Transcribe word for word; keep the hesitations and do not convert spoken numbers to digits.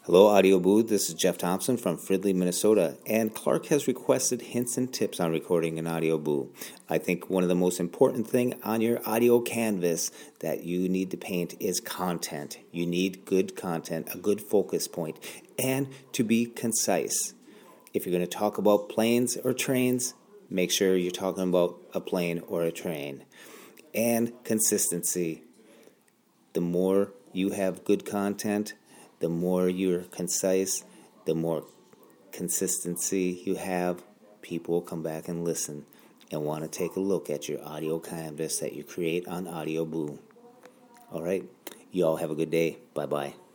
Hello, Audio Booth. This is Jeff Thompson from Fridley, Minnesota, and Clark has requested hints and tips on recording an audio boo. I think one of the most important thing on your audio canvas that you need to paint is content. You need good content, a good focus point, and to be concise. If you're going to talk about planes or trains, make sure you're talking about a plane or a train. And consistency. The more you have good content, the more you're concise, the more consistency you have, people will come back and listen and want to take a look at your audio canvas that you create on Audio Boo. All right, you all have a good day. Bye-bye.